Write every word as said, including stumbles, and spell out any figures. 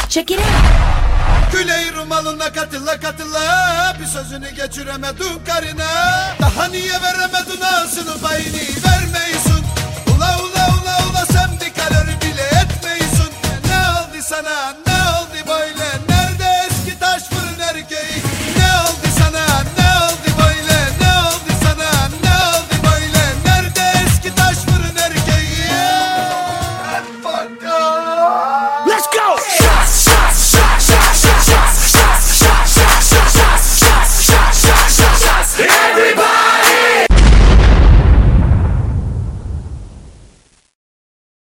Check it out. Küley rumalına katıla katıla, bir sözünü geçiremedin karına. Daha niye veremedin ağzını payını vermeyisun. Ula ula ula ula sen bir kalori bile etmeyisun. Ne oldu sana?